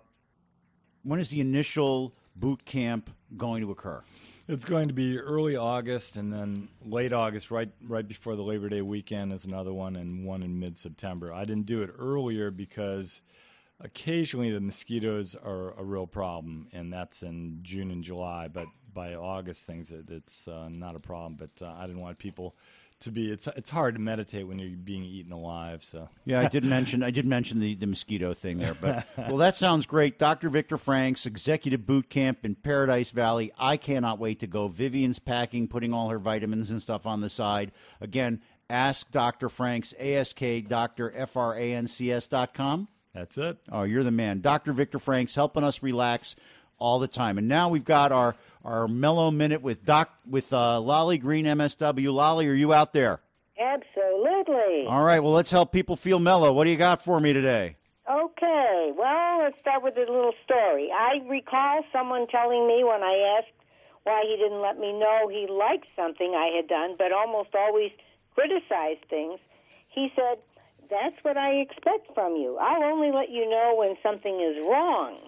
when is the initial boot camp going to occur? It's going to be early August, and then late August, right right before the Labor Day weekend, is another one, and one in mid-September. I didn't do it earlier because occasionally the mosquitoes are a real problem, and that's in June and July. But by August, things it, it's uh, not a problem. But uh, I didn't want people to be. It's it's hard to meditate when you're being eaten alive. So yeah, I did mention I did mention the, the mosquito thing there. But well, that sounds great, Doctor Victor Franks, Executive Boot Camp in Paradise Valley. I cannot wait to go. Vivian's packing, putting all her vitamins and stuff on the side. Again, ask Doctor Franks, A S K Doctor F R A N C S dot com. That's it. Oh, you're the man. Doctor Victor Franks, helping us relax all the time. And now we've got our, our mellow minute with Doc with uh, Lolly Green, M S W. Lolly, are you out there? Absolutely. All right, well, let's help people feel mellow. What do you got for me today? Okay, well, let's start with a little story. I recall someone telling me when I asked why he didn't let me know he liked something I had done, but almost always criticized things, he said, "That's what I expect from you. I'll only let you know when something is wrong."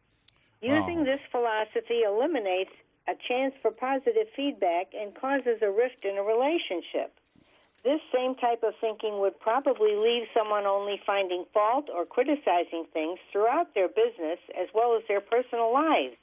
Using Oh. this philosophy eliminates a chance for positive feedback and causes a rift in a relationship. This same type of thinking would probably leave someone only finding fault or criticizing things throughout their business as well as their personal lives.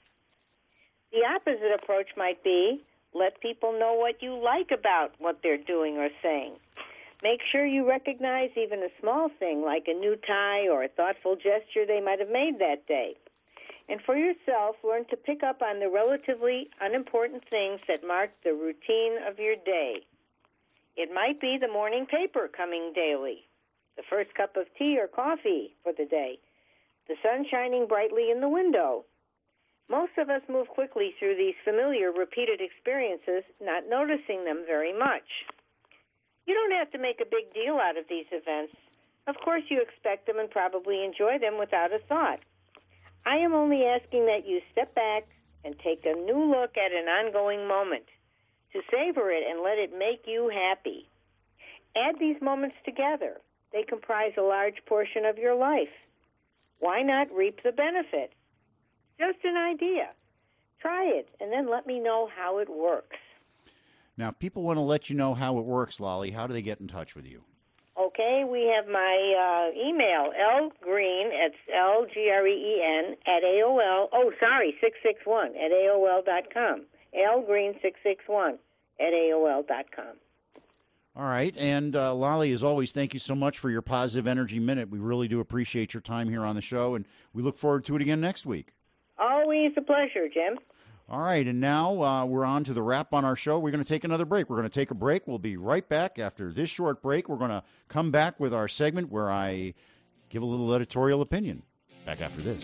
The opposite approach might be, let people know what you like about what they're doing or saying. Make sure you recognize even a small thing like a new tie or a thoughtful gesture they might have made that day. And for yourself, learn to pick up on the relatively unimportant things that mark the routine of your day. It might be the morning paper coming daily, the first cup of tea or coffee for the day, the sun shining brightly in the window. Most of us move quickly through these familiar, repeated experiences, not noticing them very much. You don't have to make a big deal out of these events. Of course, you expect them and probably enjoy them without a thought. I am only asking that you step back and take a new look at an ongoing moment, to savor it and let it make you happy. Add these moments together. They comprise a large portion of your life. Why not reap the benefit? Just an idea. Try it, and then let me know how it works. Now, if people want to let you know how it works, Lolly, how do they get in touch with you? Okay, we have my uh, email, lgreen, it's L G R E E N, at A O L, oh, sorry, six six one, at A O L dot com. lgreen six six one at A O L dot com. All right, and uh, Lolly, as always, thank you so much for your Positive Energy Minute. We really do appreciate your time here on the show, and we look forward to it again next week. Always a pleasure, Jim. All right, and now uh, we're on to the wrap on our show. We're going to take another break. We're going to take a break. We'll be right back after this short break. We're going to come back with our segment where I give a little editorial opinion. Back after this.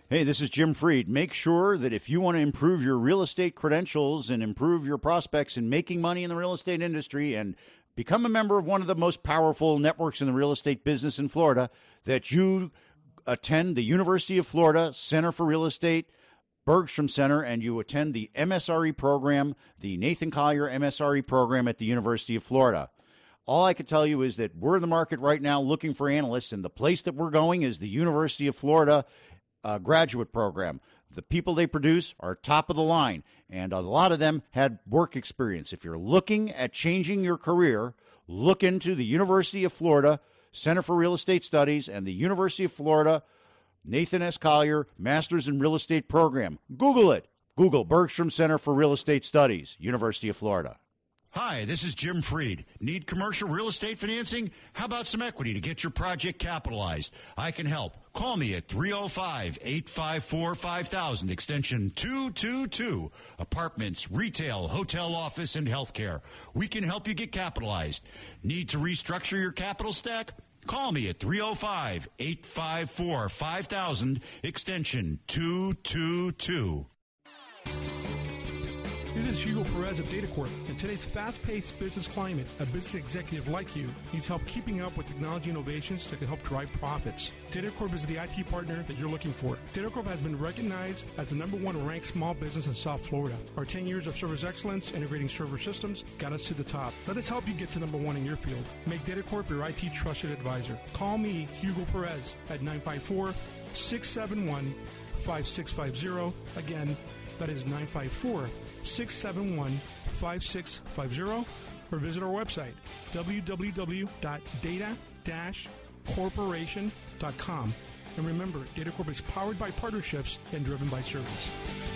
Hey, this is Jim Freed. Make sure that if you want to improve your real estate credentials and improve your prospects in making money in the real estate industry and become a member of one of the most powerful networks in the real estate business in Florida, that you attend the University of Florida Center for Real Estate, Bergstrom Center, and you attend the M S R E program, the Nathan Collier M S R E program at the University of Florida. All I can tell you is that we're in the market right now looking for analysts, and the place that we're going is the University of Florida uh, graduate program. The people they produce are top of the line, and a lot of them had work experience. If you're looking at changing your career, look into the University of Florida Center for Real Estate Studies and the University of Florida Nathan S. Collier Masters in Real Estate program. Google it. Google Bergstrom Center for Real Estate Studies, University of Florida. Hi, this is Jim Freed. Need commercial real estate financing? How about some equity to get your project capitalized? I can help. Call me at three oh five, eight five four, five thousand, extension two two two. Apartments, retail, hotel office, and healthcare. We can help you get capitalized. Need to restructure your capital stack? Call me at three oh five, eight five four, five thousand, extension two two two. This is Hugo Perez of DataCorp. In today's fast-paced business climate, a business executive like you needs help keeping up with technology innovations that can help drive profits. DataCorp is the I T partner that you're looking for. DataCorp has been recognized as the number one ranked small business in South Florida. Our ten years of service excellence integrating server systems got us to the top. Let us help you get to number one in your field. Make DataCorp your I T trusted advisor. Call me, Hugo Perez, at nine five four, six seven one, five six five zero. Again, that is nine five four, six seven one, five six five zero, or visit our website, w w w dot data dash corporation dot com. And remember, DataCorp is powered by partnerships and driven by service.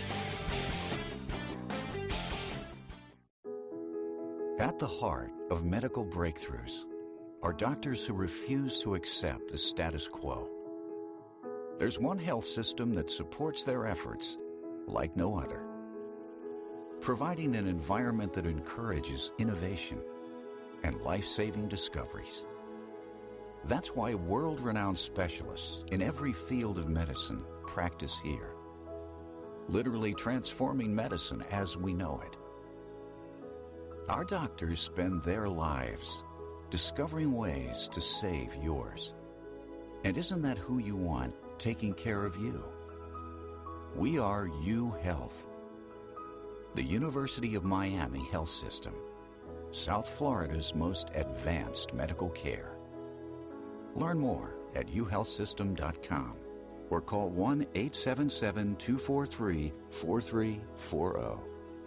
At the heart of medical breakthroughs are doctors who refuse to accept the status quo. There's one health system that supports their efforts like no other, providing an environment that encourages innovation and life-saving discoveries. That's why world-renowned specialists in every field of medicine practice here, literally transforming medicine as we know it. Our doctors spend their lives discovering ways to save yours. And isn't that who you want taking care of you? We are U Health, the University of Miami Health System, South Florida's most advanced medical care. Learn more at u health system dot com or call one eight seven seven, two four three, four three four zero.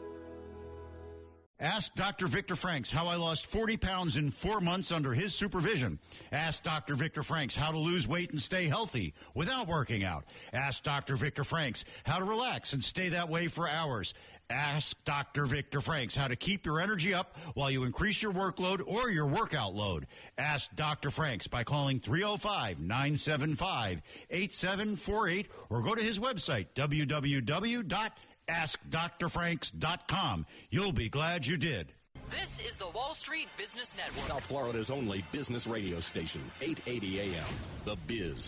Ask Doctor Victor Franks how I lost forty pounds in four months under his supervision. Ask Doctor Victor Franks how to lose weight and stay healthy without working out. Ask Doctor Victor Franks how to relax and stay that way for hours. Ask Doctor Victor Franks how to keep your energy up while you increase your workload or your workout load. Ask Doctor Franks by calling three oh five, nine seven five, eight seven four eight or go to his website, w w w dot ask dr franks dot com. You'll be glad you did. This is the Wall Street Business Network, South Florida's only business radio station, eight eighty A M, The Biz.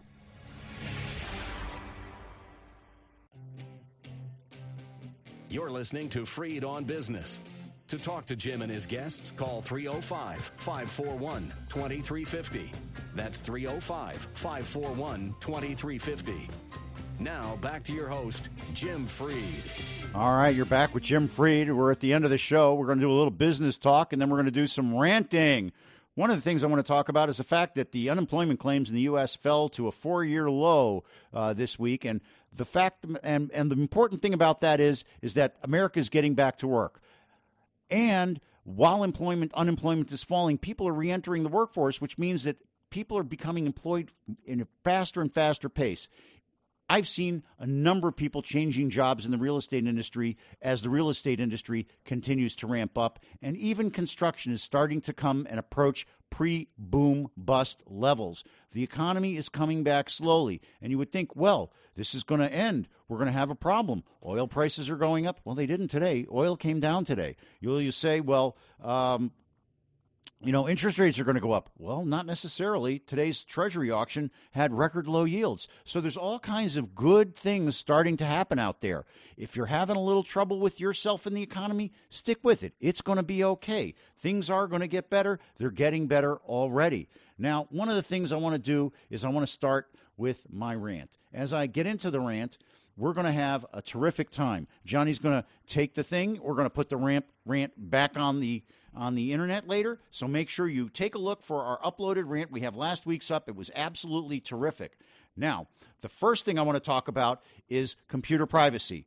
You're listening to Freed on Business. To talk to Jim and his guests, call three oh five, five four one, two three five oh. That's three oh five, five four one, two three five oh. Now, back to your host, Jim Freed. All right, you're back with Jim Freed. We're at the end of the show. We're going to do a little business talk, and then we're going to do some ranting. One of the things I want to talk about is the fact that the unemployment claims in the U S fell to a four-year low uh, this week, and the fact and and the important thing about that is is that America is getting back to work, and while employment unemployment is falling, people are reentering the workforce, which means that people are becoming employed in a faster and faster pace. I've seen a number of people changing jobs in the real estate industry as the real estate industry continues to ramp up, and even construction is starting to come and approach pre-boom bust levels. The economy is coming back slowly, and you would think, well, this is going to end. We're going to have a problem. Oil prices are going up. Well, they didn't today. Oil came down today. You'll you say, well, um, you know, interest rates are going to go up. Well, not necessarily. Today's Treasury auction had record low yields. So there's all kinds of good things starting to happen out there. If you're having a little trouble with yourself in the economy, stick with it. It's going to be okay. Things are going to get better. They're getting better already. Now, one of the things I want to do is I want to start with my rant. As I get into the rant, we're going to have a terrific time. Johnny's going to take the thing. We're going to put the rant, rant back on the on the internet later, so make sure you take a look for our uploaded rant. We have last week's up. It was absolutely terrific. Now, the first thing I want to talk about is computer privacy.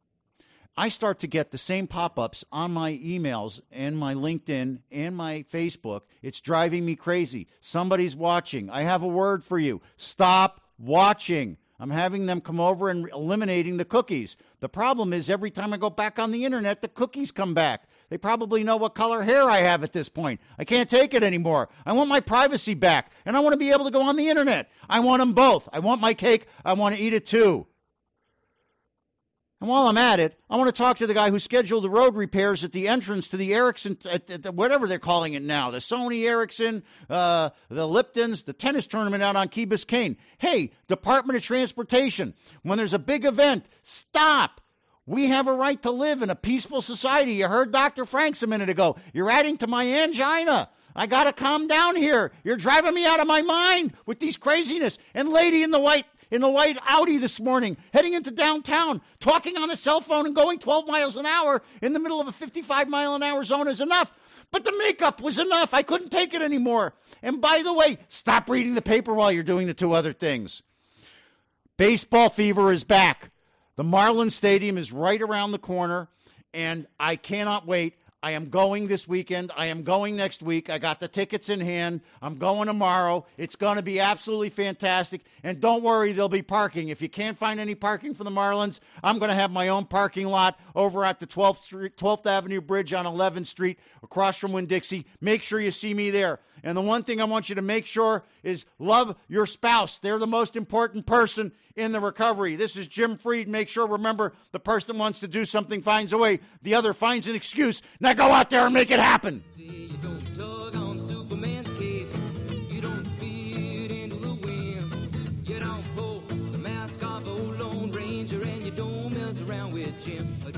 I start to get the same pop-ups on my emails and my LinkedIn and my Facebook. It's driving me crazy. Somebody's watching. I have a word for you. Stop watching. I'm having them come over and eliminating the cookies. The problem is every time I go back on the internet, the cookies come back. They probably know what color hair I have at this point. I can't take it anymore. I want my privacy back, and I want to be able to go on the internet. I want them both. I want my cake. I want to eat it too. And while I'm at it, I want to talk to the guy who scheduled the road repairs at the entrance to the Ericsson, at the, whatever they're calling it now, the Sony Ericsson, uh, the Liptons, the tennis tournament out on Key Biscayne. Hey, Department of Transportation, when there's a big event, stop. We have a right to live in a peaceful society. You heard Doctor Franks a minute ago. You're adding to my angina. I got to calm down here. You're driving me out of my mind with these craziness. And lady in the white in the white Audi this morning, heading into downtown, talking on the cell phone and going twelve miles an hour in the middle of a fifty-five mile an hour zone is enough. But the makeup was enough. I couldn't take it anymore. And by the way, stop reading the paper while you're doing the two other things. Baseball fever is back. The Marlins Stadium is right around the corner, and I cannot wait. I am going this weekend. I am going next week. I got the tickets in hand. I'm going tomorrow. It's going to be absolutely fantastic. And don't worry, there'll be parking. If you can't find any parking for the Marlins, I'm going to have my own parking lot over at the twelfth Street, twelfth Avenue Bridge on eleventh Street across from Winn-Dixie. Make sure you see me there. And the one thing I want you to make sure is love your spouse. They're the most important person in the recovery. This is Jim Freed. Make sure, remember, the person that wants to do something finds a way. The other finds an excuse. Now go out there and make it happen. You don't tug on Superman's cape. You don't speed into the wind. You don't pull the mask off old Lone Ranger, and you don't mess around with Jim.